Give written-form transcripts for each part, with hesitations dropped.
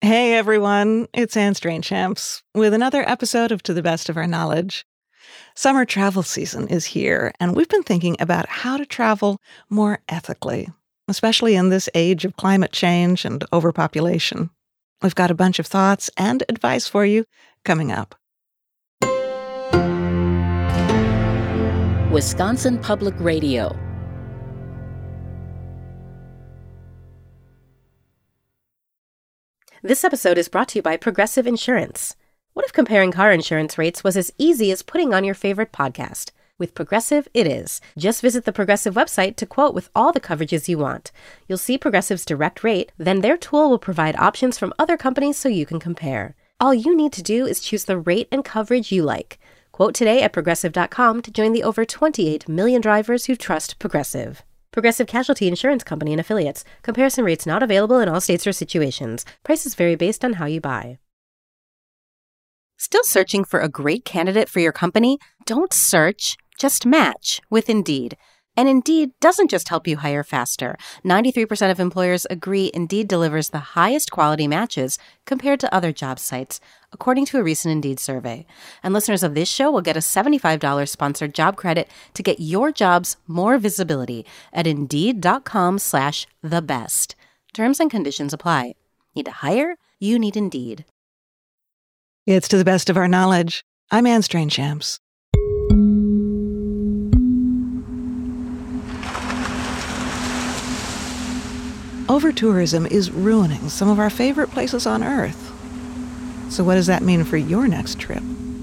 Hey everyone, it's Anne Strainchamps with another episode of To the Best of Our Knowledge. Summer travel season is here, and we've been thinking about how to travel more ethically, especially in this age of climate change and overpopulation. We've got a bunch of thoughts and advice for you coming up. Wisconsin Public Radio. This episode is brought to you by Progressive Insurance. What if comparing car insurance rates was as easy as putting on your favorite podcast? With Progressive, it is. Just visit the Progressive website to quote with all the coverages you want. You'll see Progressive's direct rate, then their tool will provide options from other companies so you can compare. All you need to do is choose the rate and coverage you like. Quote today at Progressive.com to join the over 28 million drivers who trust Progressive. Progressive Casualty Insurance Company and Affiliates. Comparison rates not available in all states or situations. Prices vary based on how you buy. Still searching for a great candidate for your company? Don't search, just match with Indeed. And Indeed doesn't just help you hire faster. 93% of employers agree Indeed delivers the highest quality matches compared to other job sites, according to a recent Indeed survey. And listeners of this show will get a $75 sponsored job credit to get your jobs more visibility at Indeed.com/thebest. Terms and conditions apply. Need to hire? You need Indeed. It's To the Best of Our Knowledge. I'm Anne Strainchamps. Overtourism is ruining some of our favorite places on Earth. So what does that mean for your next trip?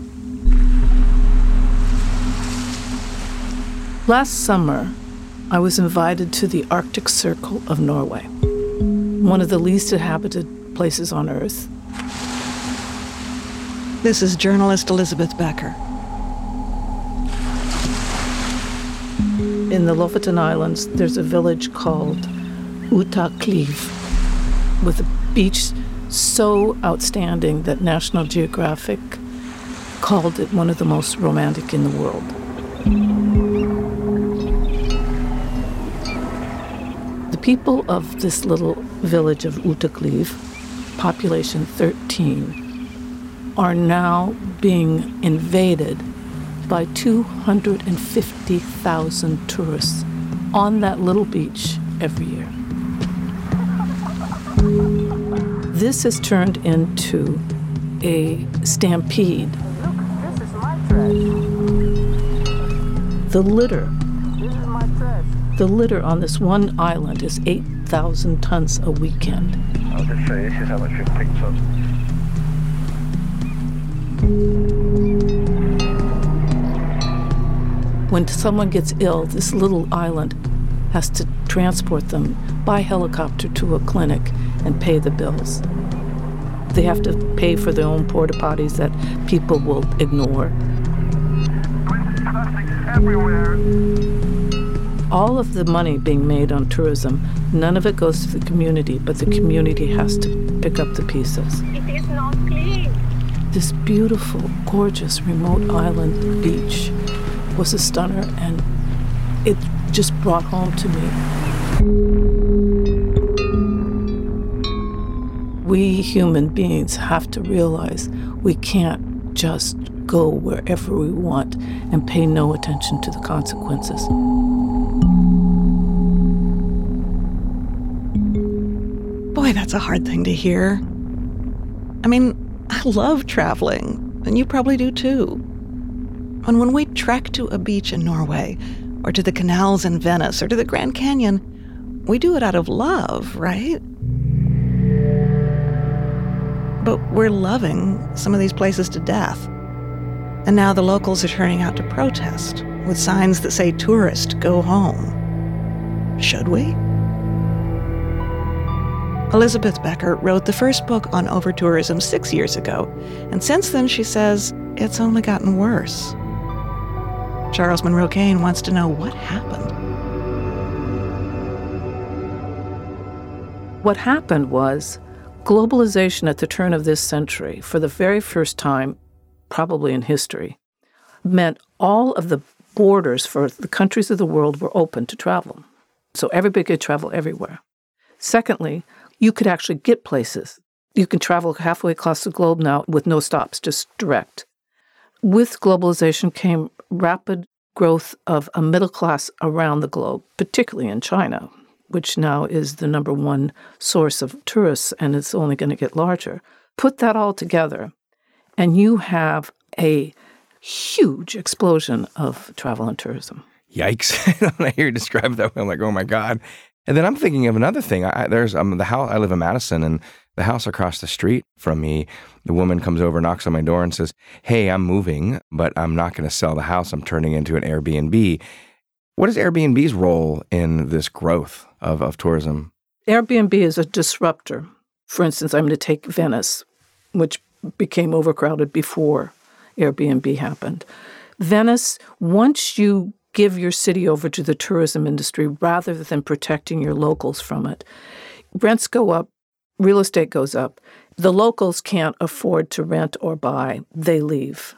Last summer, I was invited to the Arctic Circle of Norway, one of the least inhabited places on Earth. This is journalist Elizabeth Becker. In the Lofoten Islands, there's a village called Utakliv, with a beach so outstanding that National Geographic called it one of the most romantic in the world. The people of this little village of Utakliv, population 13, are now being invaded by 250,000 tourists on that little beach every year. This has turned into a stampede. Look, this is my trash. The litter. This is my trash. The litter on this one island is 8,000 tons a weekend. I'll just show you. This is how much we've picked up. When someone gets ill, this little island has to transport them by helicopter to a clinic and pay the bills. They have to pay for their own porta potties that people will ignore. Plastic everywhere. All of the money being made on tourism, none of it goes to the community, but the community has to pick up the pieces. It is not clean. This beautiful, gorgeous, remote island beach was a stunner, and it just brought home to me. We human beings have to realize we can't just go wherever we want and pay no attention to the consequences. Boy, that's a hard thing to hear. I mean, I love traveling, and you probably do too. And when we trek to a beach in Norway, or to the canals in Venice, or to the Grand Canyon, we do it out of love, right? But we're loving some of these places to death. And now the locals are turning out to protest, with signs that say, "Tourist, go home." Should we? Elizabeth Becker wrote the first book on overtourism 6 years ago, and since then, she says, it's only gotten worse. Charles Monroe Kane wants to know what happened. What happened was globalization at the turn of this century, for the very first time, probably in history, meant all of the borders for the countries of the world were open to travel. So everybody could travel everywhere. Secondly, you could actually get places You can travel halfway across the globe now with no stops, just direct. With globalization came rapid growth of a middle class around the globe, particularly in China, which now is the number one source of tourists, and it's only going to get larger. Put that all together, and you have a huge explosion of travel and tourism. Yikes. When I hear you describe it that way, I'm like, oh my God. And then I'm thinking of another thing. There's the house. I live in Madison, and the house across the street from me, the woman comes over, knocks on my door and says, hey, I'm moving, but I'm not going to sell the house. I'm turning into an Airbnb. What is Airbnb's role in this growth of tourism? Airbnb is a disruptor. For instance, I'm going to take Venice, which became overcrowded before Airbnb happened. Venice, once you give your city over to the tourism industry rather than protecting your locals from it, rents go up, real estate goes up. The locals can't afford to rent or buy. They leave.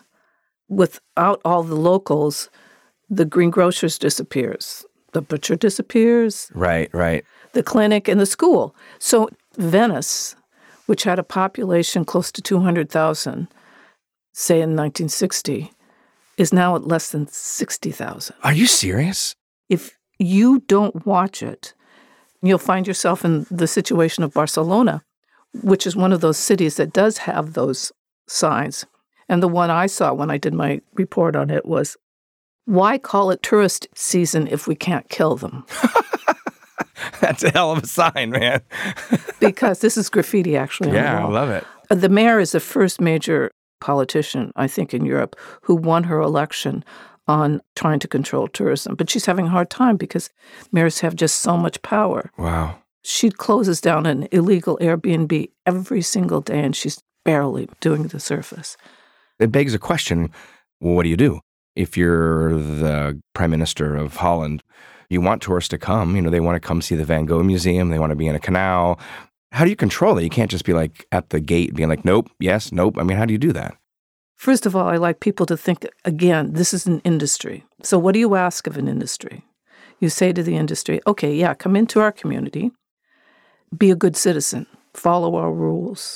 Without all the locals, the greengrocers disappears. The butcher disappears. Right. The clinic and the school. So Venice, which had a population close to 200,000, say in 1960, is now at less than 60,000. Are you serious? If you don't watch it, you'll find yourself in the situation of Barcelona, which is one of those cities that does have those signs. And the one I saw when I did my report on it was, why call it tourist season if we can't kill them? That's a hell of a sign, man. Because this is graffiti, actually. On the Yeah, I wall. love it. The mayor is the first major politician, I think, in Europe who won her election on trying to control tourism. But she's having a hard time because mayors have just so much power. Wow. She closes down an illegal Airbnb every single day, and she's barely doing the surface. It begs a question, well, what do you do? If you're the prime minister of Holland, you want tourists to come, they want to come see the Van Gogh Museum, they want to be in a canal. How do you control it? You can't just be like at the gate being like, nope, yes, nope. I mean, how do you do that? First of all, I like people to think, again, this is an industry. So what do you ask of an industry? You say to the industry, okay, yeah, come into our community, be a good citizen, follow our rules.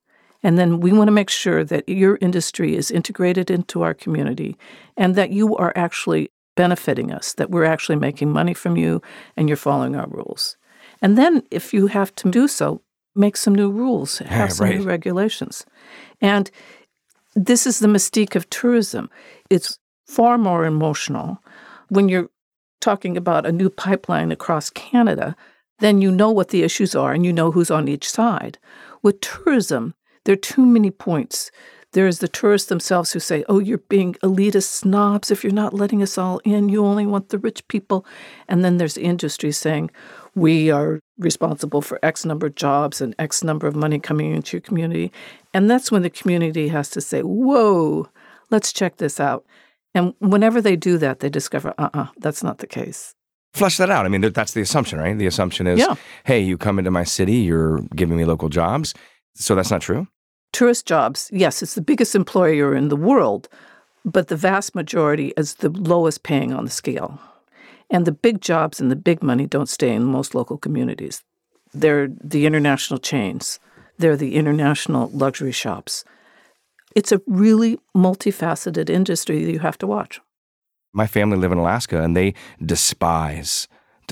And then we want to make sure that your industry is integrated into our community and that you are actually benefiting us, that we're actually making money from you and you're following our rules. And then if you have to do so, make some new rules, have some new regulations. And this is the mystique of tourism. It's far more emotional. When you're talking about a new pipeline across Canada, then you know what the issues are and you know who's on each side. With tourism, there are too many points. There is the tourists themselves who say, oh, you're being elitist snobs if you're not letting us all in. You only want the rich people. And then there's the industry saying, we are responsible for X number of jobs and X number of money coming into your community. And that's when the community has to say, whoa, let's check this out. And whenever they do that, they discover, that's not the case. Flesh that out. I mean, that's the assumption, right? The assumption is, hey, you come into my city, you're giving me local jobs. So that's not true? Tourist jobs, yes, it's the biggest employer in the world, but the vast majority is the lowest paying on the scale. And the big jobs and the big money don't stay in most local communities. They're the international chains. They're the international luxury shops. It's a really multifaceted industry that you have to watch. My family live in Alaska, and they despise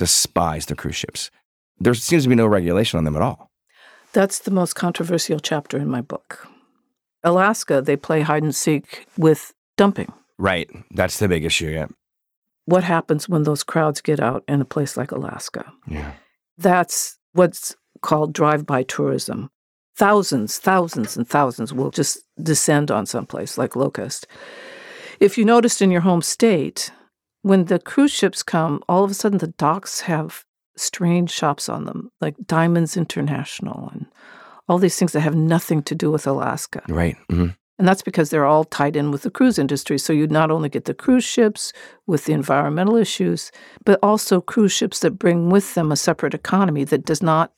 the cruise ships. There seems to be no regulation on them at all. That's the most controversial chapter in my book. Alaska, they play hide and seek with dumping. Right. That's the big issue, yeah. What happens when those crowds get out in a place like Alaska? Yeah. That's what's called drive-by tourism. Thousands and thousands will just descend on someplace like Locust. If you noticed in your home state, when the cruise ships come, all of a sudden the docks have strange shops on them, like Diamonds International and all these things that have nothing to do with Alaska. Right. Mm-hmm. And that's because they're all tied in with the cruise industry. So you not only get the cruise ships with the environmental issues, but also cruise ships that bring with them a separate economy that does not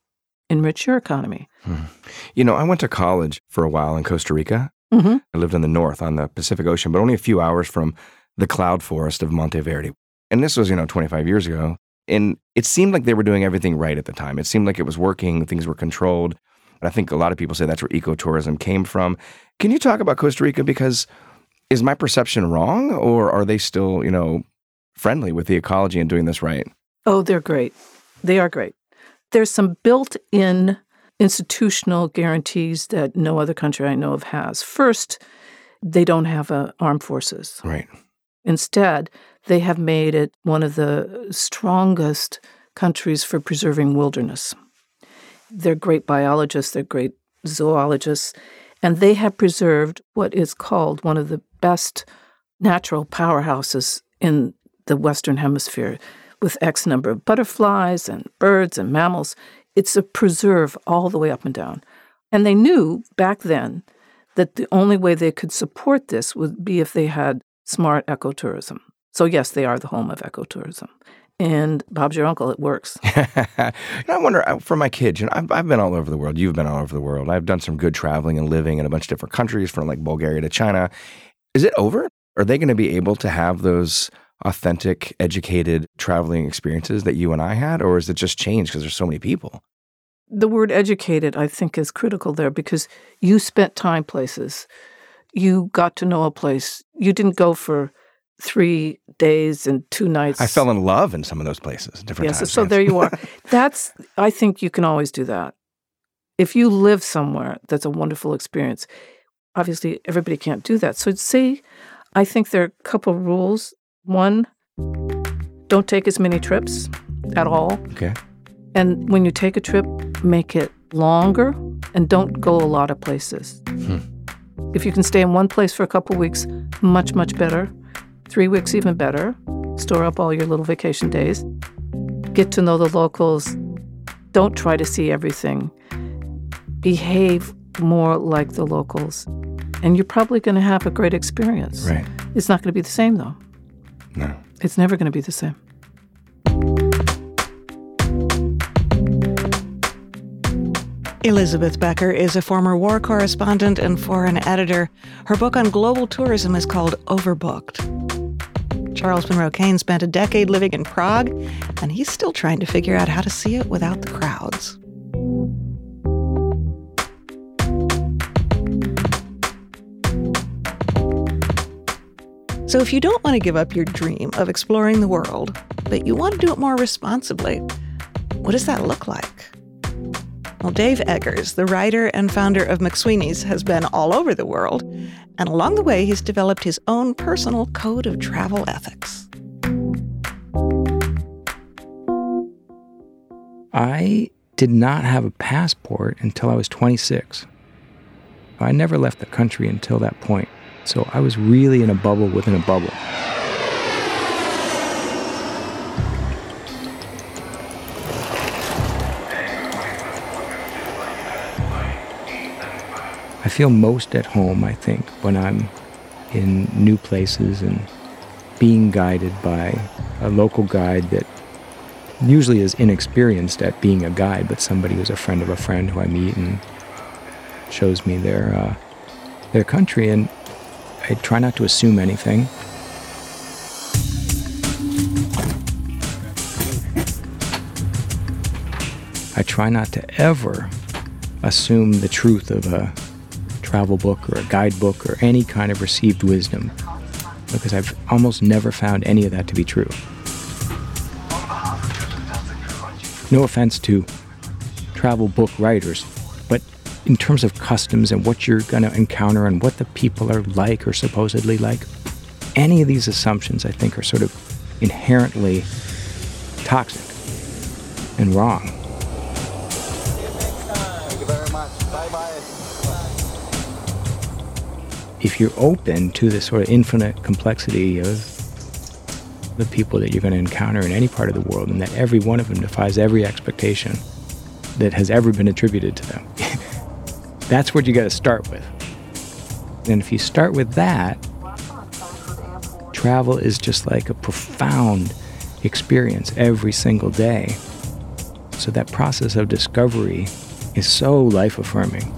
enrich your economy. Mm-hmm. I went to college for a while in Costa Rica. Mm-hmm. I lived in the north on the Pacific Ocean, but only a few hours from the cloud forest of Monteverde. And this was, 25 years ago. And it seemed like they were doing everything right at the time. It seemed like it was working. Things were controlled. I think a lot of people say that's where ecotourism came from. Can you talk about Costa Rica? Because is my perception wrong, or are they still, friendly with the ecology and doing this right? Oh, they're great. They are great. There's some built-in institutional guarantees that no other country I know of has. First, they don't have armed forces. Right. Instead, they have made it one of the strongest countries for preserving wilderness. They're great biologists, they're great zoologists, and they have preserved what is called one of the best natural powerhouses in the Western Hemisphere, with X number of butterflies and birds and mammals. It's a preserve all the way up and down. And they knew back then that the only way they could support this would be if they had smart ecotourism. So yes, they are the home of ecotourism. And Bob's your uncle, it works. I wonder, for my kids, I've been all over the world. You've been all over the world. I've done some good traveling and living in a bunch of different countries, from like Bulgaria to China. Is it over? Are they going to be able to have those authentic, educated traveling experiences that you and I had? Or is it just changed because there's so many people? The word educated, I think, is critical there, because you spent time places. You got to know a place. You didn't go for 3 days and 2 nights. I fell in love in some of those places, different times. So there you are. I think you can always do that. If you live somewhere, that's a wonderful experience. Obviously, everybody can't do that. So I think there are a couple of rules. One, don't take as many trips at all. Okay. And when you take a trip, make it longer and don't go a lot of places. If you can stay in one place for a couple of weeks, much, much better. 3 weeks, even better. Store up all your little vacation days. Get to know the locals. Don't try to see everything. Behave more like the locals. And you're probably going to have a great experience. Right. It's not going to be the same, though. No. It's never going to be the same. Elizabeth Becker is a former war correspondent and foreign editor. Her book on global tourism is called Overbooked. Charles Monroe Kane spent a decade living in Prague, and he's still trying to figure out how to see it without the crowds. So if you don't want to give up your dream of exploring the world, but you want to do it more responsibly, what does that look like? Well, Dave Eggers, the writer and founder of McSweeney's, has been all over the world, and along the way, he's developed his own personal code of travel ethics. I did not have a passport until I was 26. I never left the country until that point, so I was really in a bubble within a bubble. I feel most at home, I think, when I'm in new places and being guided by a local guide that usually is inexperienced at being a guide, but somebody who's a friend of a friend who I meet and shows me their country. And I try not to assume anything. I try not to ever assume the truth of a travel book or a guidebook or any kind of received wisdom, because I've almost never found any of that to be true. No offense to travel book writers, but in terms of customs and what you're going to encounter and what the people are like or supposedly like, any of these assumptions, I think, are sort of inherently toxic and wrong. Thank you very much. Bye-bye. If you're open to the sort of infinite complexity of the people that you're going to encounter in any part of the world, and that every one of them defies every expectation that has ever been attributed to them, that's what you got to start with. And if you start with that, travel is just like a profound experience every single day. So that process of discovery is so life-affirming.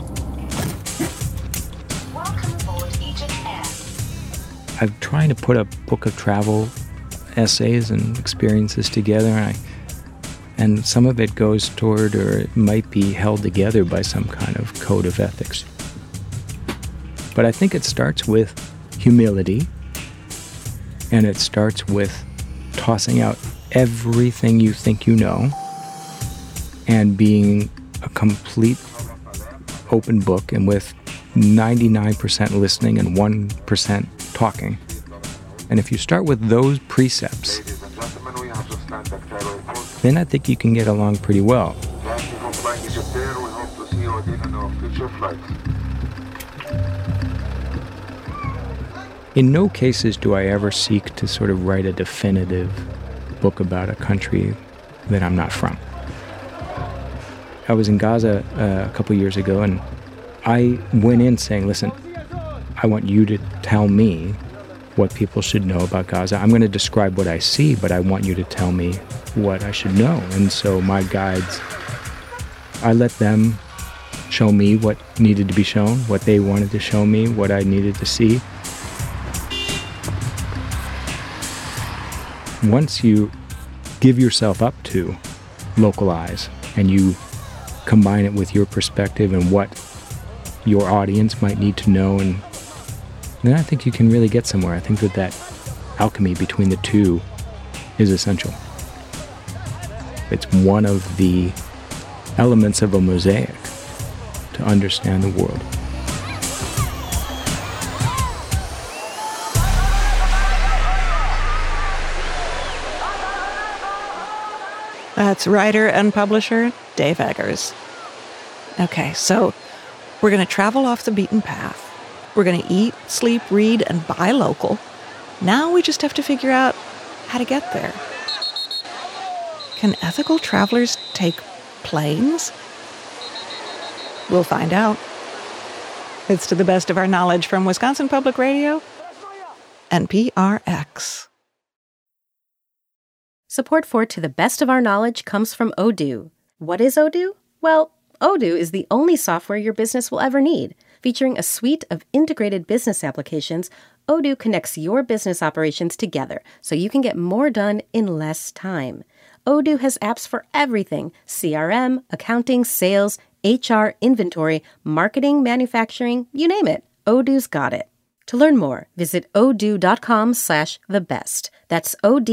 I'm trying to put a book of travel essays and experiences together, and And some of it goes toward, or it might be held together by some kind of code of ethics. But I think it starts with humility, and it starts with tossing out everything you think you know and being a complete open book, and with 99% listening and 1% talking. And if you start with those precepts, then I think you can get along pretty well. In no cases do I ever seek to sort of write a definitive book about a country that I'm not from. I was in Gaza a couple years ago, and I went in saying, listen, I want you to tell me what people should know about Gaza. I'm going to describe what I see, but I want you to tell me what I should know. And so my guides, I let them show me what needed to be shown, what they wanted to show me, what I needed to see. Once you give yourself up to localize and you combine it with your perspective and what your audience might need to know, and then I think you can really get somewhere. I think that alchemy between the two is essential. It's one of the elements of a mosaic to understand the world. That's writer and publisher Dave Eggers. Okay, so we're going to travel off the beaten path. We're going to eat, sleep, read, and buy local. Now we just have to figure out how to get there. Can ethical travelers take planes? We'll find out. It's To the Best of Our Knowledge from Wisconsin Public Radio and PRX. Support for To the Best of Our Knowledge comes from Odoo. What is Odoo? Well, Odoo is the only software your business will ever need. Featuring a suite of integrated business applications, Odoo connects your business operations together so you can get more done in less time. Odoo has apps for everything: CRM, accounting, sales, HR, inventory, marketing, manufacturing, you name it. Odoo's got it. To learn more, visit odoo.com/thebest. That's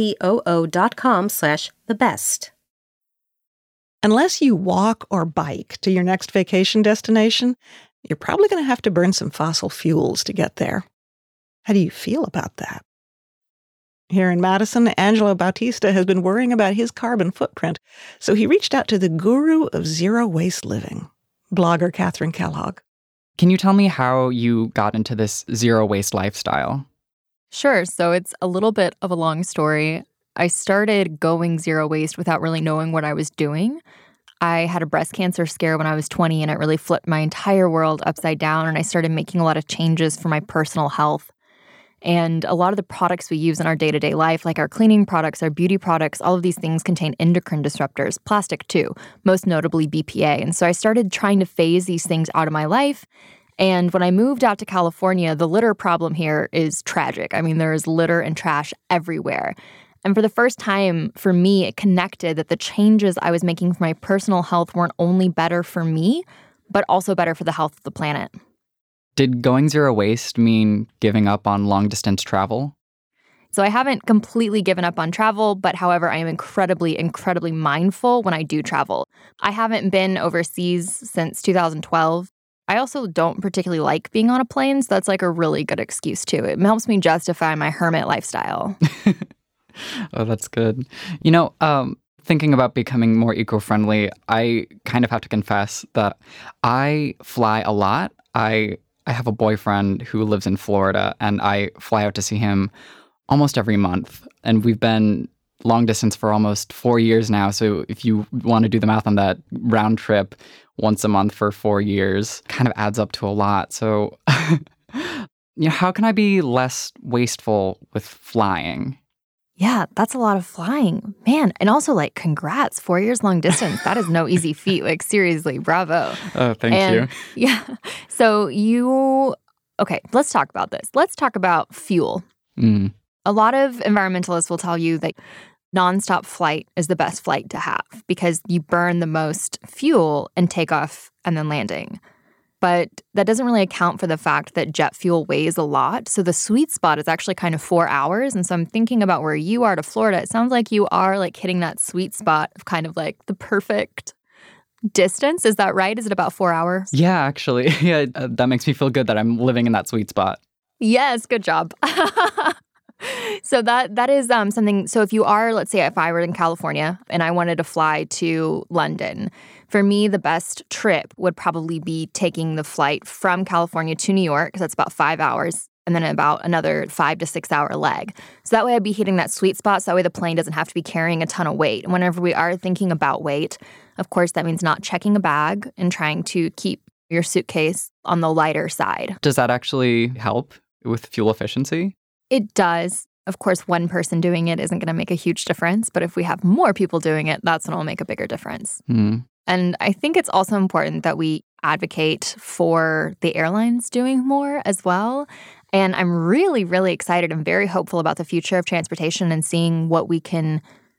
odoo.com/thebest. Unless you walk or bike to your next vacation destination, you're probably going to have to burn some fossil fuels to get there. How do you feel about that? Here in Madison, Angelo Bautista has been worrying about his carbon footprint, so he reached out to the guru of zero-waste living, blogger Catherine Kellogg. Can you tell me how you got into this zero-waste lifestyle? Sure. So it's a little bit of a long story. I started going zero waste without really knowing what I was doing. I had a breast cancer scare when I was 20, and it really flipped my entire world upside down, and I started making a lot of changes for my personal health. And a lot of the products we use in our day-to-day life, like our cleaning products, our beauty products, all of these things contain endocrine disruptors, plastic too, most notably BPA. And so I started trying to phase these things out of my life. And when I moved out to California, the litter problem here is tragic. I mean, there is litter and trash everywhere. And for the first time, for me, it connected that the changes I was making for my personal health weren't only better for me, but also better for the health of the planet. Did going zero waste mean giving up on long-distance travel? So I haven't completely given up on travel, but however, I am incredibly, incredibly mindful when I do travel. I haven't been overseas since 2012. I also don't particularly like being on a plane, so that's like a really good excuse too. It helps me justify my hermit lifestyle. Oh, that's good. You know, thinking about becoming more eco-friendly, I kind of have to confess that I fly a lot. I have a boyfriend who lives in Florida, and I fly out to see him almost every month. And we've been long distance for almost 4 years now. So if you want to do the math on that, round trip once a month for 4 years kind of adds up to a lot. So, how can I be less wasteful with flying? Yeah, that's a lot of flying. Man, and also, like, congrats, 4 years long distance. That is no easy feat. Like, seriously, bravo. Oh, thank you. Yeah. So okay, let's talk about this. Let's talk about fuel. A lot of environmentalists will tell you that nonstop flight is the best flight to have because you burn the most fuel in takeoff and then landing. But that doesn't really account for the fact that jet fuel weighs a lot. So the sweet spot is actually kind of 4 hours. And so I'm thinking about where you are to Florida. It sounds like you are like hitting that sweet spot of kind of like the perfect distance. Is that right? Is it about 4 hours? Yeah, actually. Yeah, that makes me feel good that I'm living in that sweet spot. Yes, good job. So that is something. So if you are, let's say if I were in California and I wanted to fly to London, for me, the best trip would probably be taking the flight from California to New York, because that's about 5 hours, and then about another 5 to 6 hour leg. So that way I'd be hitting that sweet spot. So that way the plane doesn't have to be carrying a ton of weight. And whenever we are thinking about weight, of course, that means not checking a bag and trying to keep your suitcase on the lighter side. Does that actually help with fuel efficiency? It does. Of course, one person doing it isn't going to make a huge difference. But if we have more people doing it, that's when it'll make a bigger difference. And I think it's also important that we advocate for the airlines doing more as well. And I'm really, really excited and very hopeful about the future of transportation and seeing what we can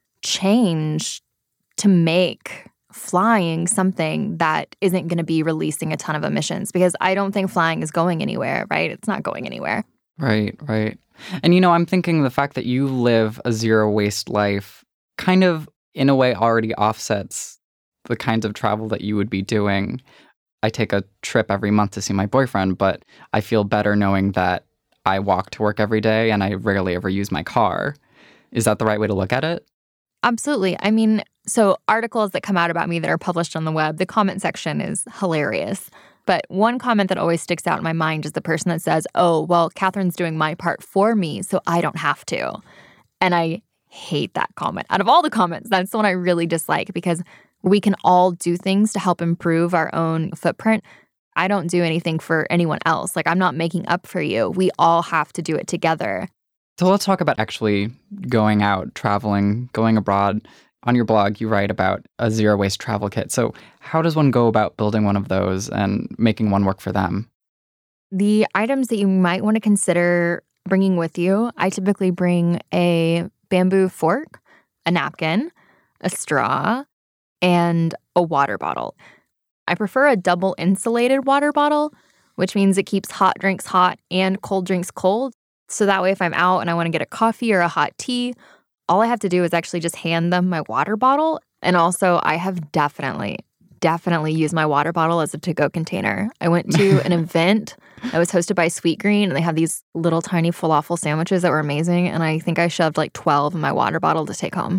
change to make flying something that isn't going to be releasing a ton of emissions, because I don't think flying is going anywhere, right? It's not going anywhere. Right. And, I'm thinking the fact that you live a zero waste life kind of, in a way, already offsets the kinds of travel that you would be doing. I take a trip every month to see my boyfriend, but I feel better knowing that I walk to work every day and I rarely ever use my car. Is that the right way to look at it? Absolutely. I mean, so articles that come out about me that are published on the web, the comment section is hilarious. But one comment that always sticks out in my mind is the person that says, oh, well, Catherine's doing my part for me, so I don't have to. And I hate that comment. Out of all the comments, that's the one I really dislike, because we can all do things to help improve our own footprint. I don't do anything for anyone else. Like, I'm not making up for you. We all have to do it together. So let's talk about actually going out, traveling, going abroad. On your blog, you write about a zero-waste travel kit. So how does one go about building one of those and making one work for them? The items that you might want to consider bringing with you, I typically bring a bamboo fork, a napkin, a straw, and a water bottle. I prefer a double insulated water bottle, which means it keeps hot drinks hot and cold drinks cold. So that way, if I'm out and I want to get a coffee or a hot tea, all I have to do is actually just hand them my water bottle. And also, I have definitely used my water bottle as a to-go container. I went to an event that was hosted by Sweetgreen, and they had these little tiny falafel sandwiches that were amazing. And I think I shoved like 12 in my water bottle to take home.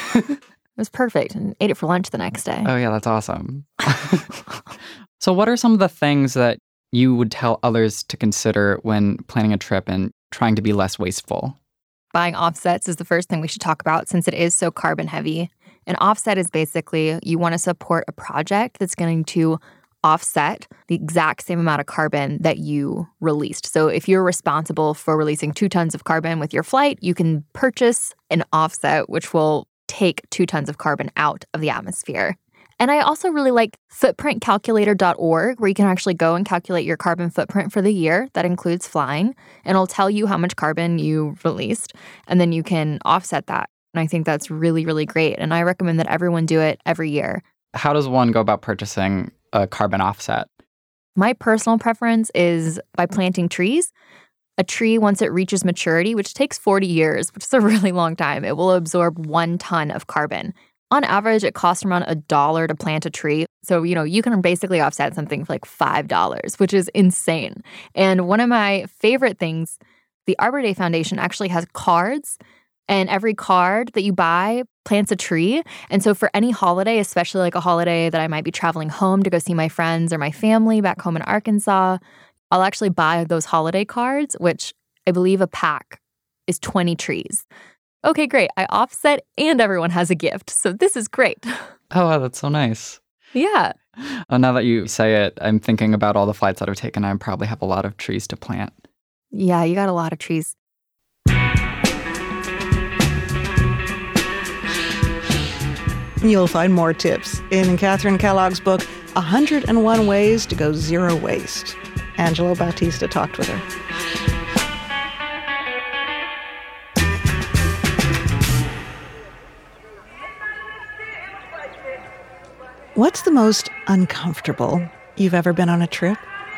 It was perfect, and ate it for lunch the next day. Oh, yeah, that's awesome. So what are some of the things that you would tell others to consider when planning a trip and trying to be less wasteful? Buying offsets is the first thing we should talk about, since it is so carbon heavy. An offset is basically you want to support a project that's going to offset the exact same amount of carbon that you released. So if you're responsible for releasing 2 tons of carbon with your flight, you can purchase an offset which will take 2 tons of carbon out of the atmosphere. And I also really like footprintcalculator.org, where you can actually go and calculate your carbon footprint for the year. That includes flying, and it'll tell you how much carbon you released, and then you can offset that. And I think that's really, really great. And I recommend that everyone do it every year. How does one go about purchasing a carbon offset? My personal preference is by planting trees. A tree, once it reaches maturity, which takes 40 years, which is a really long time, it will absorb 1 ton of carbon. On average, it costs around $1 to plant a tree. So, you can basically offset something for like $5, which is insane. And one of my favorite things, the Arbor Day Foundation actually has cards, and every card that you buy plants a tree. And so for any holiday, especially like a holiday that I might be traveling home to go see my friends or my family back home in Arkansas, I'll actually buy those holiday cards, which I believe a pack is 20 trees. Okay, great. I offset and everyone has a gift. So this is great. Oh, wow, that's so nice. Yeah. Now that you say it, I'm thinking about all the flights that I've taken. I probably have a lot of trees to plant. Yeah, you got a lot of trees. You'll find more tips in Catherine Kellogg's book, 101 Ways to Go Zero Waste. Angelo Bautista talked with her. What's the most uncomfortable you've ever been on a trip?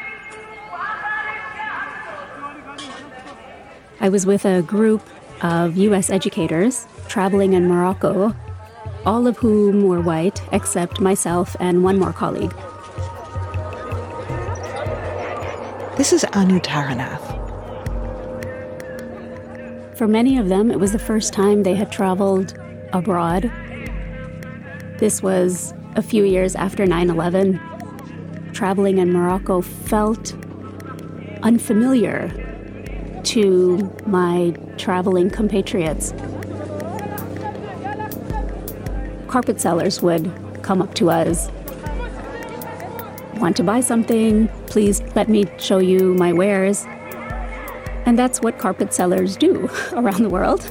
I was with a group of U.S. educators traveling in Morocco, all of whom were white except myself and one more colleague. This is Anu Taranath. For many of them, it was the first time they had traveled abroad. This was a few years after 9/11. Traveling in Morocco felt unfamiliar to my traveling compatriots. Carpet sellers would come up to us. Want to buy something? Please let me show you my wares. And that's what carpet sellers do around the world.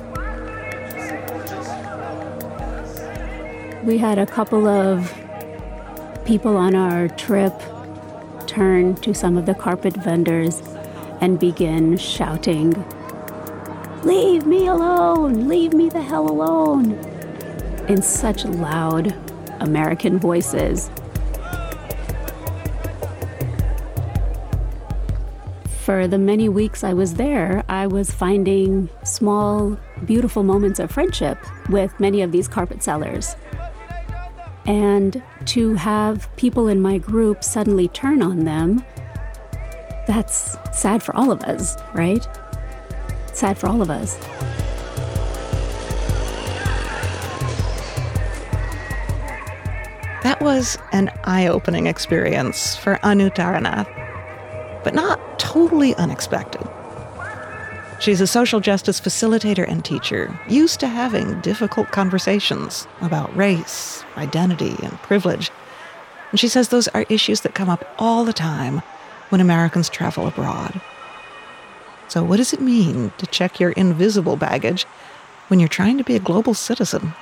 We had a couple of people on our trip turn to some of the carpet vendors and begin shouting, "Leave me alone! Leave me the hell alone!" in such loud American voices. For the many weeks I was there, I was finding small, beautiful moments of friendship with many of these carpet sellers. And to have people in my group suddenly turn on them, that's sad for all of us, right? Sad for all of us. That was an eye-opening experience for Anu Taranath, but not totally unexpected. She's a social justice facilitator and teacher, used to having difficult conversations about race, identity, and privilege. And she says those are issues that come up all the time when Americans travel abroad. So what does it mean to check your invisible baggage when you're trying to be a global citizen?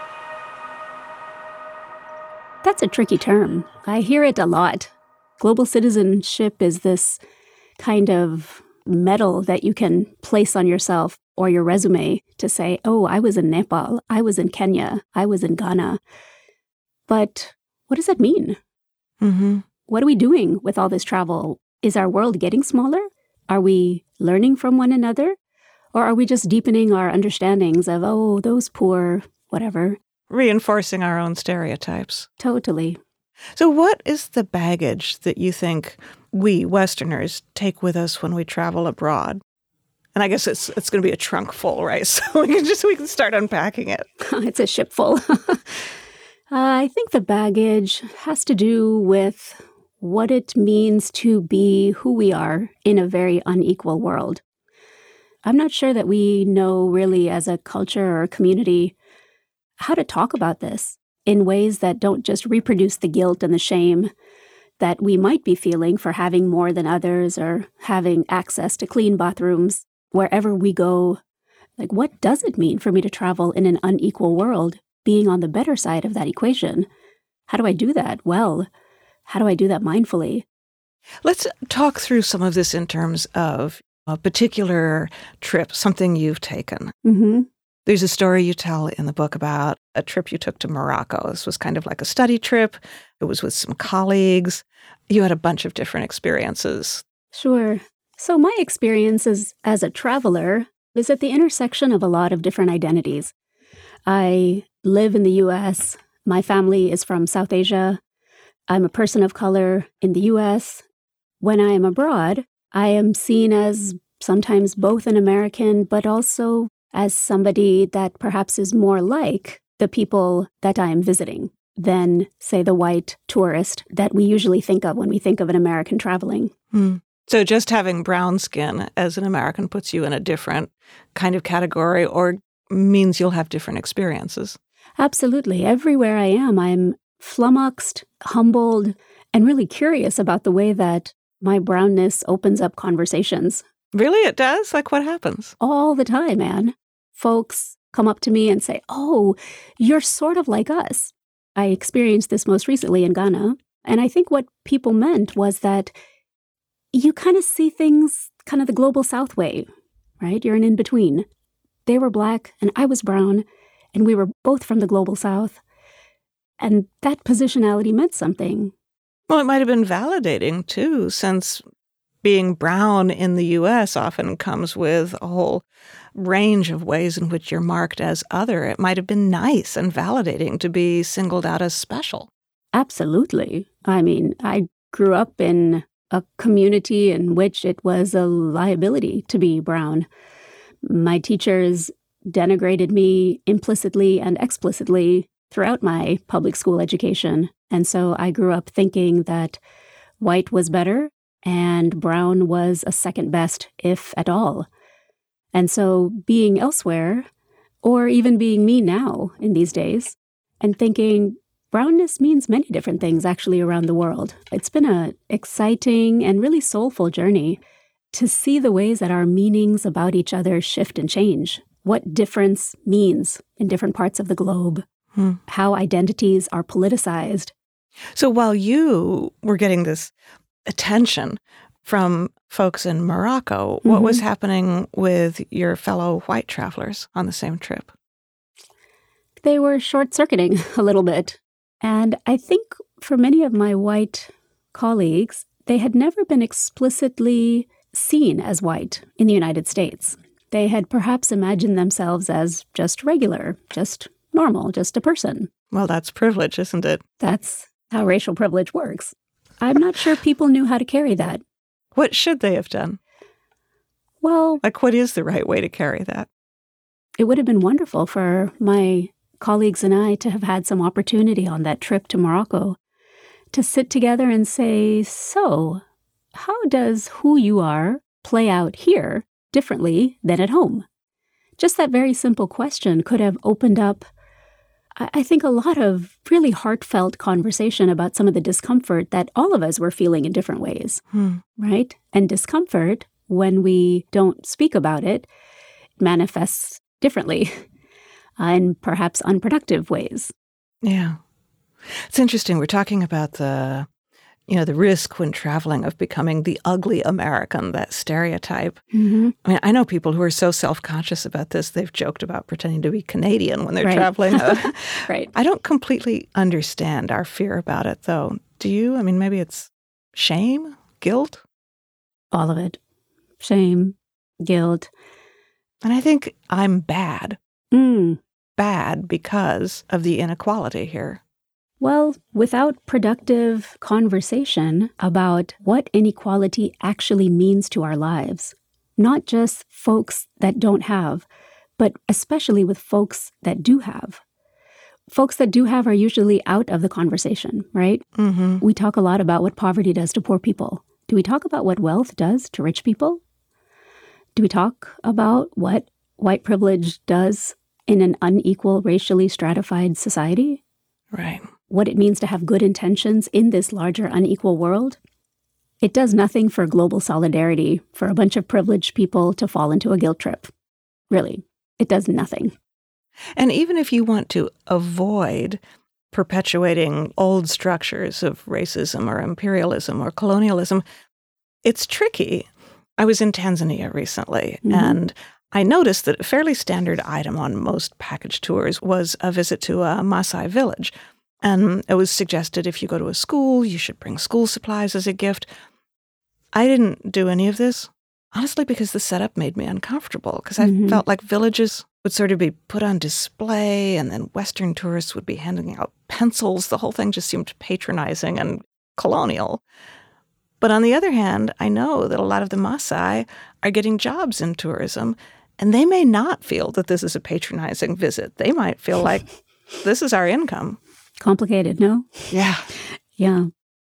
That's a tricky term. I hear it a lot. Global citizenship is this kind of medal that you can place on yourself or your resume to say, oh, I was in Nepal, I was in Kenya, I was in Ghana. But what does that mean? Mm-hmm. What are we doing with all this travel? Is our world getting smaller? Are we learning from one another? Or are we just deepening our understandings of, oh, those poor, whatever? Reinforcing our own stereotypes. Totally. So what is the baggage that you think we Westerners take with us when we travel abroad? And I guess it's going to be a trunk full, right? So we can start unpacking it. It's a ship full. I think the baggage has to do with what it means to be who we are in a very unequal world. I'm not sure that we know really as a culture or community how to talk about this in ways that don't just reproduce the guilt and the shame that we might be feeling for having more than others or having access to clean bathrooms wherever we go. Like, what does it mean for me to travel in an unequal world, being on the better side of that equation? How do I do that well? How do I do that mindfully? Let's talk through some of this in terms of a particular trip, something you've taken. Mm-hmm. There's a story you tell in the book about a trip you took to Morocco. This was kind of like a study trip. It was with some colleagues. You had a bunch of different experiences. Sure. So my experiences as a traveler is at the intersection of a lot of different identities. I live in the U.S. My family is from South Asia. I'm a person of color in the U.S. When I am abroad, I am seen as sometimes both an American, but also as somebody that perhaps is more like the people that I am visiting than, say, the white tourist that we usually think of when we think of an American traveling. So just having brown skin as an American puts you in a different kind of category or means you'll have different experiences. Absolutely. Everywhere I am, I'm flummoxed, humbled, and really curious about the way that my brownness opens up conversations. Really? It does? Like what happens? All the time, man. Folks come up to me and say, oh, you're sort of like us. I experienced this most recently in Ghana. And I think what people meant was that you kind of see things kind of the global South way, right? You're an in-between. They were Black and I was brown, and we were both from the global South. And that positionality meant something. Well, it might have been validating, too, since being brown in the U.S. often comes with a whole range of ways in which you're marked as other. It might have been nice and validating to be singled out as special. Absolutely. I mean, I grew up in a community in which it was a liability to be brown. My teachers denigrated me implicitly and explicitly throughout my public school education. And so I grew up thinking that white was better and brown was a second best, if at all. And so being elsewhere, or even being me now in these days, and thinking brownness means many different things actually around the world. It's been an exciting and really soulful journey to see the ways that our meanings about each other shift and change, what difference means in different parts of the globe, how identities are politicized. So while you were getting this attention from folks in Morocco, what was happening with your fellow white travelers on the same trip? They were short-circuiting a little bit. And I think for many of my white colleagues, they had never been explicitly seen as white in the United States. They had perhaps imagined themselves as just regular, just normal, just a person. Well, that's privilege, isn't it? That's how racial privilege works. I'm not sure people knew how to carry that. What should they have done? Well, like, what is the right way to carry that? It would have been wonderful for my colleagues and I to have had some opportunity on that trip to Morocco to sit together and say, so how does who you are play out here differently than at home? Just that very simple question could have opened up, I think, a lot of really heartfelt conversation about some of the discomfort that all of us were feeling in different ways, right? And discomfort, when we don't speak about it, manifests differently in perhaps unproductive ways. Yeah. It's interesting. We're talking about the risk when traveling of becoming the ugly American, that stereotype. I mean, I know people who are so self-conscious about this, they've joked about pretending to be Canadian when they're traveling. Right. I don't completely understand our fear about it, though. Do you? I mean, maybe it's shame, guilt? All of it. Shame, guilt. And I think I'm bad. Bad because of the inequality here. Well, without productive conversation about what inequality actually means to our lives, not just folks that don't have, but especially with folks that do have. Folks that do have are usually out of the conversation, right? We talk a lot about what poverty does to poor people. Do we talk about what wealth does to rich people? Do we talk about what white privilege does in an unequal, racially stratified society? Right. What it means to have good intentions in this larger, unequal world? It does nothing for global solidarity for a bunch of privileged people to fall into a guilt trip. Really, it does nothing. And even if you want to avoid perpetuating old structures of racism or imperialism or colonialism, it's tricky. I was in Tanzania recently, and I noticed that a fairly standard item on most package tours was a visit to a Maasai village. And it was suggested if you go to a school, you should bring school supplies as a gift. I didn't do any of this, honestly, because the setup made me uncomfortable, because I felt like villages would sort of be put on display, and then Western tourists would be handing out pencils. The whole thing just seemed patronizing and colonial. But on the other hand, I know that a lot of the Maasai are getting jobs in tourism, and they may not feel that this is a patronizing visit. They might feel like this is our income. Complicated, no? Yeah. Yeah.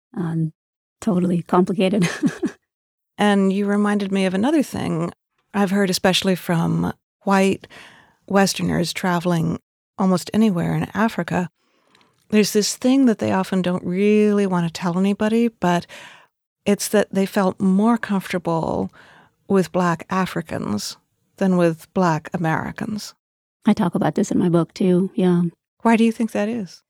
Totally complicated. And you reminded me of another thing I've heard, especially from white Westerners traveling almost anywhere in Africa. There's this thing that they often don't really want to tell anybody, but it's that they felt more comfortable with Black Africans than with Black Americans. I talk about this in my book, too. Yeah. Why do you think that is?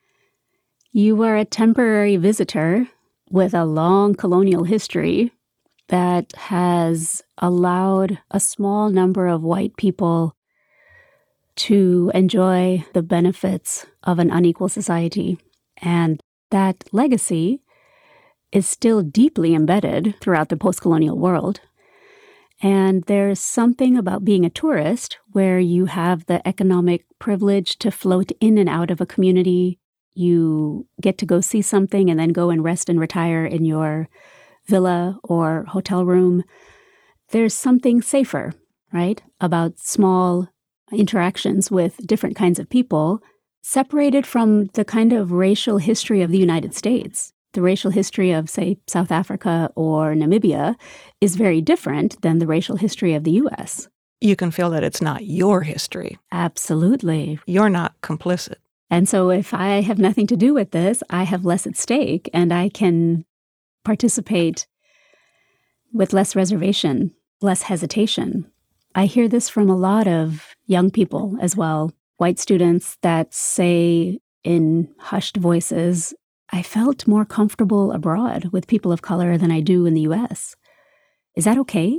You are a temporary visitor with a long colonial history that has allowed a small number of white people to enjoy the benefits of an unequal society. And that legacy is still deeply embedded throughout the post-colonial world. And there's something about being a tourist where you have the economic privilege to float in and out of a community. You get to go see something and then go and rest and retire in your villa or hotel room. There's something safer, right, about small interactions with different kinds of people, separated from the kind of racial history of the United States. The racial history of, say, South Africa or Namibia is very different than the racial history of the U.S. You can feel that it's not your history. Absolutely. You're not complicit. And so if I have nothing to do with this, I have less at stake, and I can participate with less reservation, less hesitation. I hear this from a lot of young people as well, white students that say in hushed voices, I felt more comfortable abroad with people of color than I do in the U.S. Is that okay?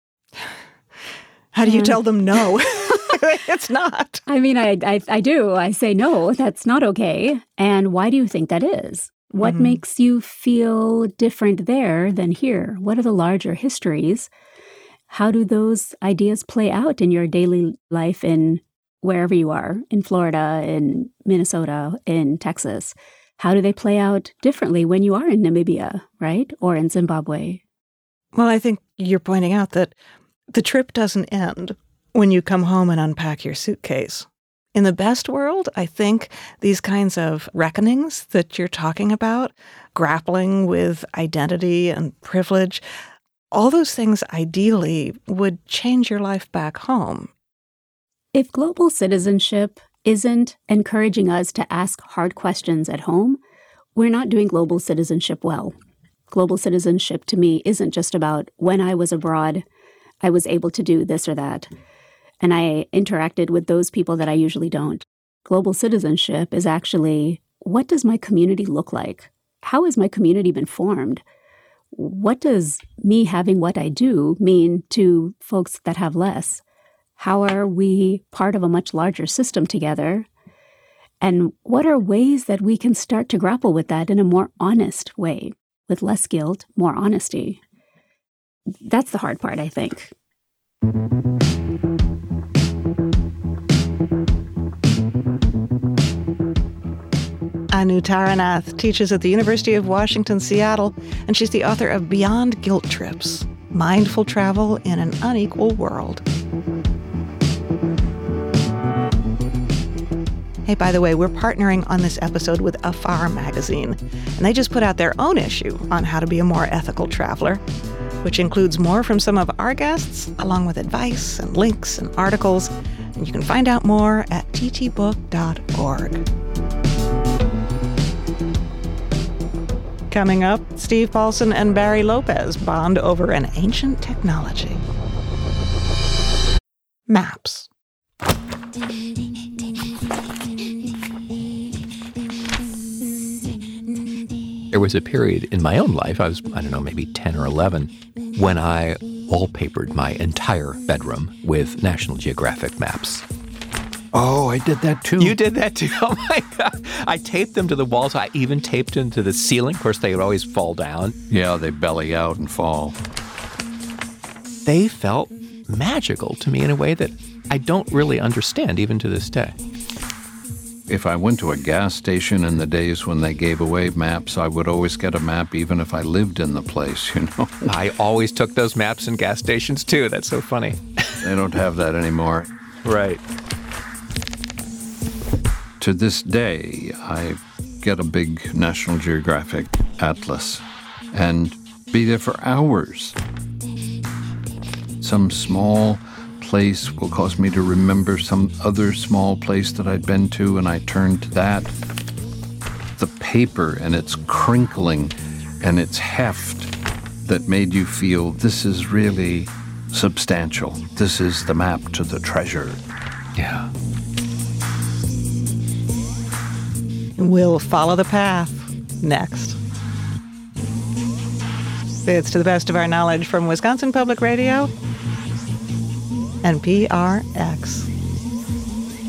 How do you tell them no? It's not. I mean, I do. I say, no, that's not okay. And why do you think that is? What makes you feel different there than here? What are the larger histories? How do those ideas play out in your daily life in wherever you are, in Florida, in Minnesota, in Texas? How do they play out differently when you are in Namibia, right? Or in Zimbabwe? Well, I think you're pointing out that the trip doesn't end when you come home and unpack your suitcase. In the best world, I think these kinds of reckonings that you're talking about, grappling with identity and privilege, all those things ideally would change your life back home. If global citizenship isn't encouraging us to ask hard questions at home, we're not doing global citizenship well. Global citizenship to me isn't just about when I was abroad, I was able to do this or that, and I interacted with those people that I usually don't. Global citizenship is actually, what does my community look like? How has my community been formed? What does me having what I do mean to folks that have less? How are we part of a much larger system together? And what are ways that we can start to grapple with that in a more honest way, with less guilt, more honesty? That's the hard part, I think. Anu Taranath teaches at the University of Washington, Seattle, and she's the author of Beyond Guilt Trips, Mindful Travel in an Unequal World. Hey, by the way, we're partnering on this episode with Afar magazine, and they just put out their own issue on how to be a more ethical traveler, which includes more from some of our guests, along with advice and links and articles. And you can find out more at ttbook.org. Coming up, Steve Paulson and Barry Lopez bond over an ancient technology. Maps. There was a period in my own life, I was, maybe 10 or 11, when I wallpapered my entire bedroom with National Geographic maps. Oh, I did that too. You did that too? Oh my God. I taped them to the walls. I even taped them to the ceiling. Of course, they would always fall down. Yeah, they belly out and fall. They felt magical to me in a way that I don't really understand even to this day. If I went to a gas station in the days when they gave away maps, I would always get a map even if I lived in the place, you know. I always took those maps in gas stations too. That's so funny. They don't have that anymore. Right. To this day, I get a big National Geographic atlas and be there for hours. Some small place will cause me to remember some other small place that I'd been to, and I turned to that. The paper and its crinkling and its heft that made you feel this is really substantial. This is the map to the treasure. Yeah. We'll follow the path next. It's To the Best of Our Knowledge from Wisconsin Public Radio and PRX.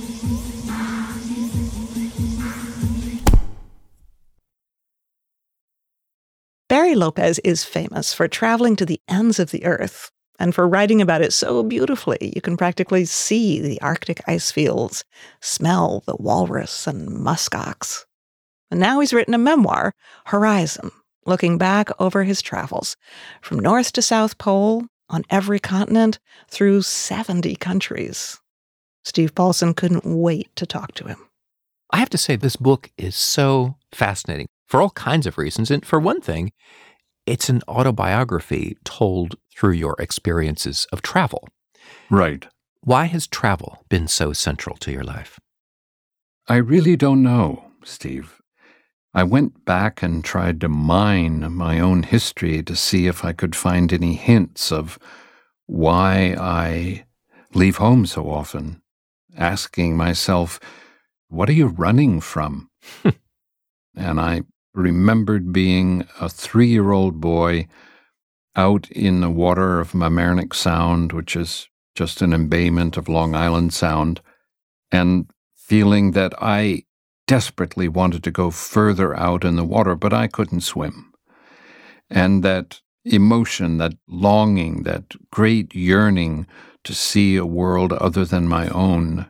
Mary Lopez is famous for traveling to the ends of the earth and for writing about it so beautifully you can practically see the Arctic ice fields, smell the walrus and muskox. And now he's written a memoir, Horizon, looking back over his travels from North to South Pole, on every continent, through 70 countries. Steve Paulson couldn't wait to talk to him. I have to say, this book is so fascinating for all kinds of reasons. And for one thing, it's an autobiography told through your experiences of travel. Right. Why has travel been so central to your life? I really don't know, Steve. I went back and tried to mine my own history to see if I could find any hints of why I leave home so often, asking myself, what are you running from? And I remembered being a 3-year-old boy out in the water of Mamaroneck Sound, which is just an embayment of Long Island Sound, and feeling that I desperately wanted to go further out in the water, but I couldn't swim. And that emotion, that longing, that great yearning to see a world other than my own,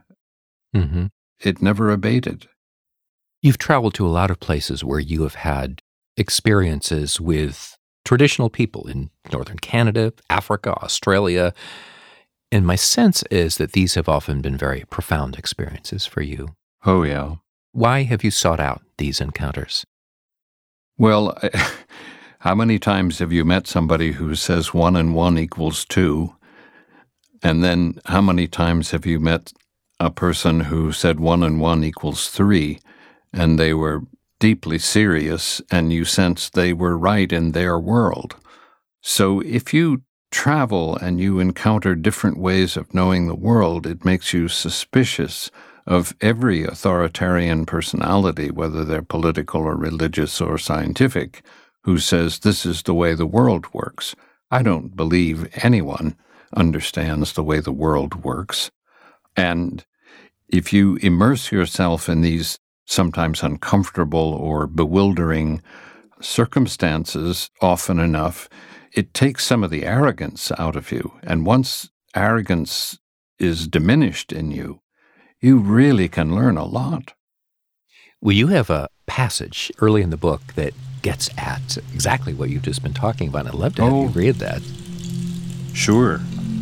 it never abated. You've traveled to a lot of places where you have had experiences with traditional people in northern Canada, Africa, Australia, and my sense is that these have often been very profound experiences for you. Oh, yeah. Why have you sought out these encounters? Well, how many times have you met somebody who says 1 and 1 equals 2? And then how many times have you met a person who said 1 and 1 equals 3, and they were deeply serious, and you sensed they were right in their world? So if you travel and you encounter different ways of knowing the world, it makes you suspicious of every authoritarian personality, whether they're political or religious or scientific, who says this is the way the world works. I don't believe anyone understands the way the world works. And if you immerse yourself in these sometimes uncomfortable or bewildering circumstances often enough, it takes some of the arrogance out of you. And once arrogance is diminished in you, you really can learn a lot. Well, you have a passage early in the book that gets at exactly what you've just been talking about. I'd love to have you read that. Sure.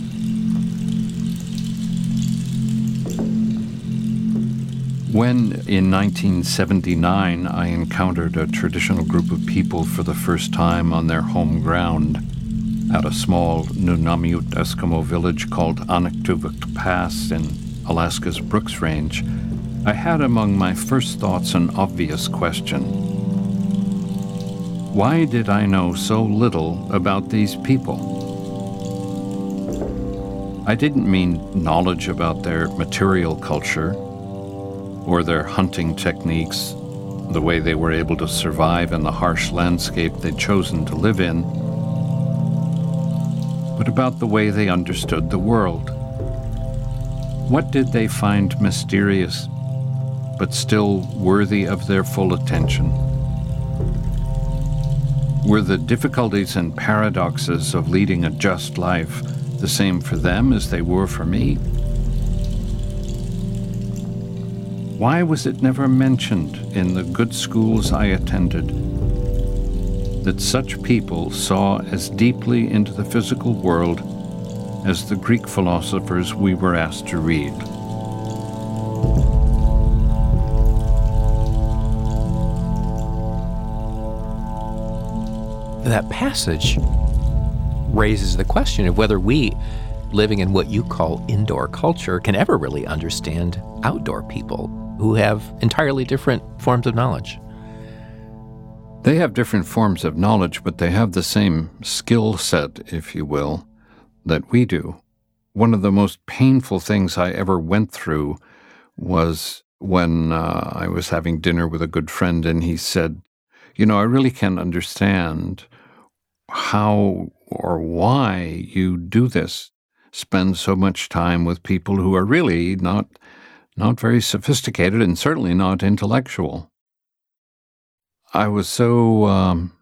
When, in 1979, I encountered a traditional group of people for the first time on their home ground at a small Nunavut Eskimo village called Anaktuvuk Pass in Alaska's Brooks Range, I had among my first thoughts an obvious question. Why did I know so little about these people? I didn't mean knowledge about their material culture or their hunting techniques, the way they were able to survive in the harsh landscape they'd chosen to live in, but about the way they understood the world. What did they find mysterious, but still worthy of their full attention? Were the difficulties and paradoxes of leading a just life the same for them as they were for me? Why was it never mentioned in the good schools I attended that such people saw as deeply into the physical world as the Greek philosophers we were asked to read? That passage raises the question of whether we, living in what you call indoor culture, can ever really understand outdoor people who have entirely different forms of knowledge. They have different forms of knowledge, but they have the same skill set, if you will, that we do. One of the most painful things I ever went through was when I was having dinner with a good friend, and he said, "You know, I really can't understand how or why you do this, spend so much time with people who are really not very sophisticated and certainly not intellectual." I was so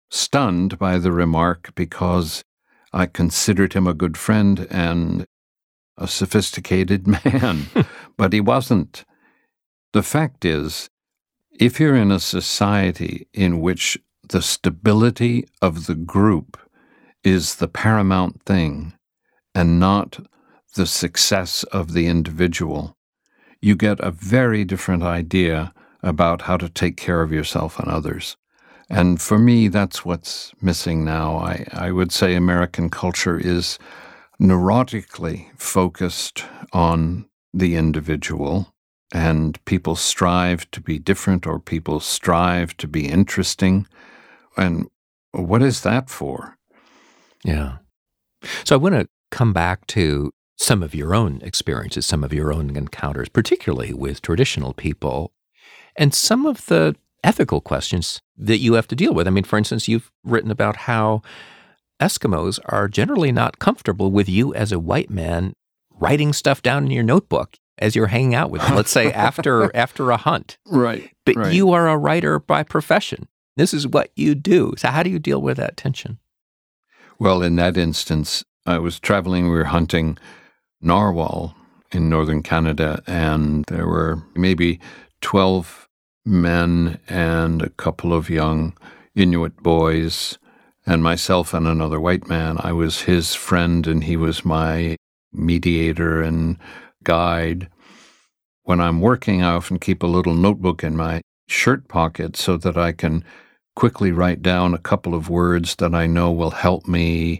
stunned by the remark because I considered him a good friend and a sophisticated man, but he wasn't. The fact is, if you're in a society in which the stability of the group is the paramount thing and not the success of the individual, you get a very different idea about how to take care of yourself and others. And for me, that's what's missing now. I would say American culture is neurotically focused on the individual, and people strive to be different, or people strive to be interesting. And what is that for? Yeah. So I want to come back to some of your own experiences, some of your own encounters, particularly with traditional people, and some of the ethical questions that you have to deal with. I mean, for instance, you've written about how Eskimos are generally not comfortable with you as a white man writing stuff down in your notebook as you're hanging out with them, let's say after a hunt. Right. But right. You are a writer by profession. This is what you do. So how do you deal with that tension? Well, in that instance, I was traveling, we were hunting narwhal in northern Canada, and there were maybe 12 men and a couple of young Inuit boys, and myself and another white man. I was his friend, and he was my mediator and guide. When I'm working, I often keep a little notebook in my shirt pocket so that I can quickly write down a couple of words that I know will help me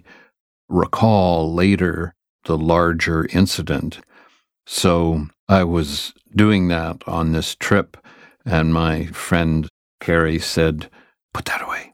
recall later the larger incident. So I was doing that on this trip, and my friend Carrie said, "Put that away."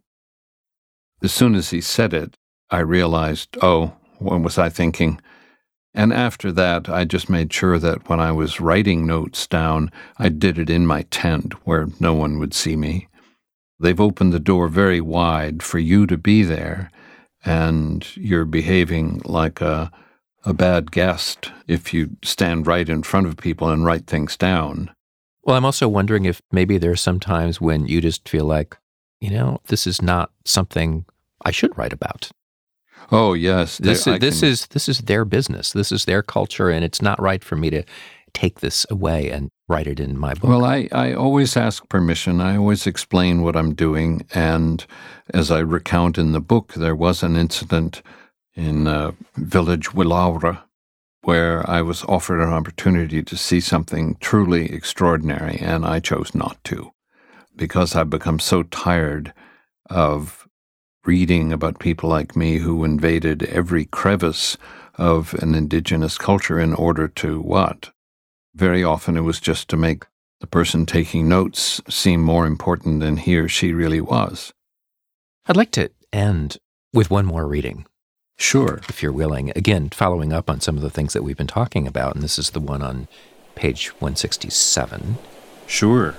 As soon as he said it, I realized, oh, what was I thinking? And after that, I just made sure that when I was writing notes down, I did it in my tent where no one would see me. They've opened the door very wide for you to be there, and you're behaving like a bad guest if you stand right in front of people and write things down. Well, I'm also wondering if maybe there are some times when you just feel like, this is not something I should write about. Oh, yes. This is their business. This is their culture, and it's not right for me to take this away and write it in my book. Well, I always ask permission. I always explain what I'm doing. And as I recount in the book, there was an incident in village Willaura where I was offered an opportunity to see something truly extraordinary, and I chose not to because I've become so tired of reading about people like me who invaded every crevice of an indigenous culture in order to what? Very often it was just to make the person taking notes seem more important than he or she really was. I'd like to end with one more reading. Sure. If you're willing. Again, following up on some of the things that we've been talking about, and this is the one on page 167. Sure.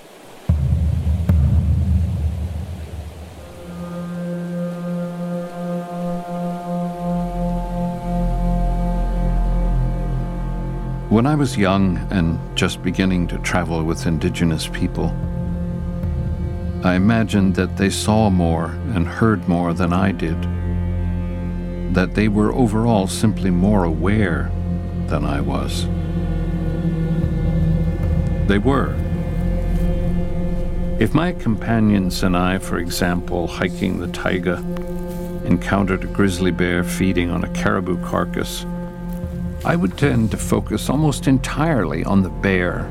When I was young and just beginning to travel with indigenous people, I imagined that they saw more and heard more than I did, that they were overall simply more aware than I was. They were. If my companions and I, for example, hiking the taiga, encountered a grizzly bear feeding on a caribou carcass, I would tend to focus almost entirely on the bear.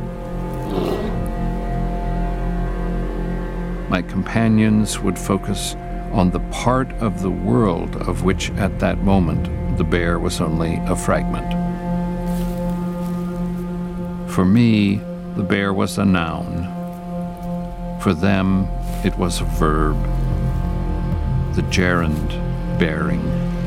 My companions would focus on the part of the world of which at that moment the bear was only a fragment. For me, the bear was a noun. For them, it was a verb, the gerund bearing.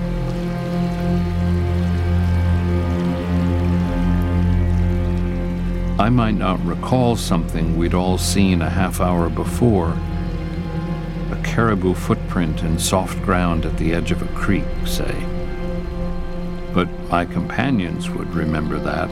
I might not recall something we'd all seen a half hour before, a caribou footprint in soft ground at the edge of a creek, say. But my companions would remember that.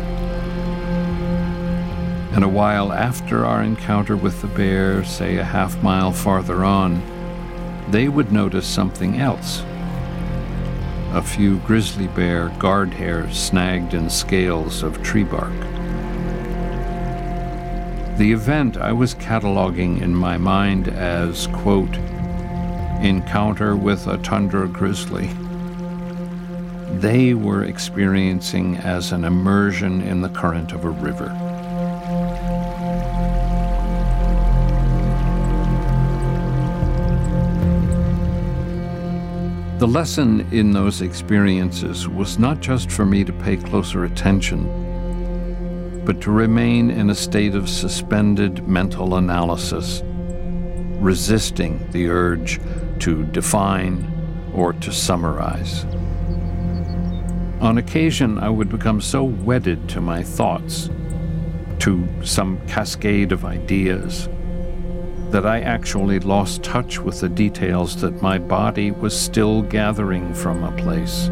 And a while after our encounter with the bear, say a half mile farther on, they would notice something else. A few grizzly bear guard hairs snagged in scales of tree bark. The event I was cataloging in my mind as, quote, encounter with a tundra grizzly, they were experiencing as an immersion in the current of a river. The lesson in those experiences was not just for me to pay closer attention, but to remain in a state of suspended mental analysis, resisting the urge to define or to summarize. On occasion, I would become so wedded to my thoughts, to some cascade of ideas, that I actually lost touch with the details that my body was still gathering from a place.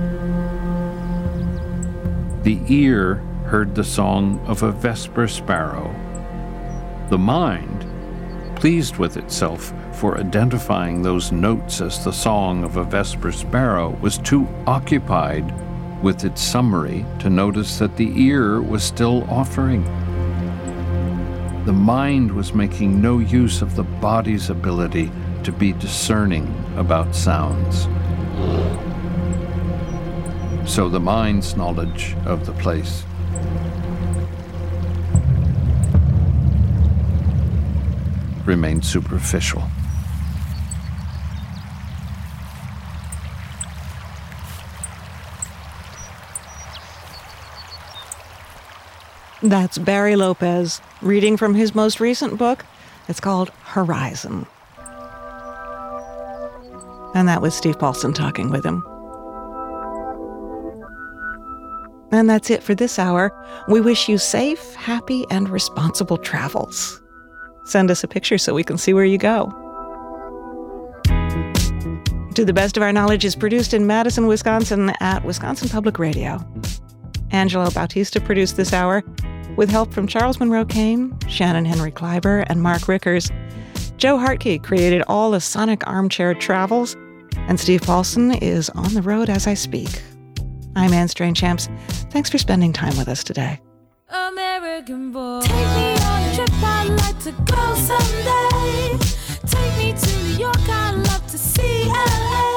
The ear heard the song of a vesper sparrow. The mind, pleased with itself for identifying those notes as the song of a vesper sparrow, was too occupied with its summary to notice that the ear was still offering. The mind was making no use of the body's ability to be discerning about sounds. So the mind's knowledge of the place remained superficial. That's Barry Lopez, reading from his most recent book. It's called Horizon. And that was Steve Paulson talking with him. And that's it for this hour. We wish you safe, happy, and responsible travels. Send us a picture so we can see where you go. To the Best of Our Knowledge is produced in Madison, Wisconsin at Wisconsin Public Radio. Angelo Bautista produced this hour with help from Charles Monroe Kane, Shannon Henry Kleiber, and Mark Rickers. Joe Hartke created all the sonic armchair travels, and Steve Paulson is on the road as I speak. I'm Anne Strange-Champs. Thanks for spending time with us today. American boy, take me on a trip, I'd like to go someday. Take me to New York, I'd love to see LA.